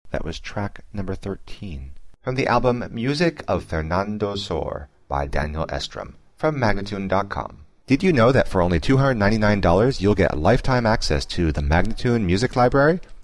That was track number 13. From the album Music of Fernando Sor by Daniel Estrom from Magnatune.com. Did you know that for only $299 you'll get lifetime access to the Magnatune Music Library?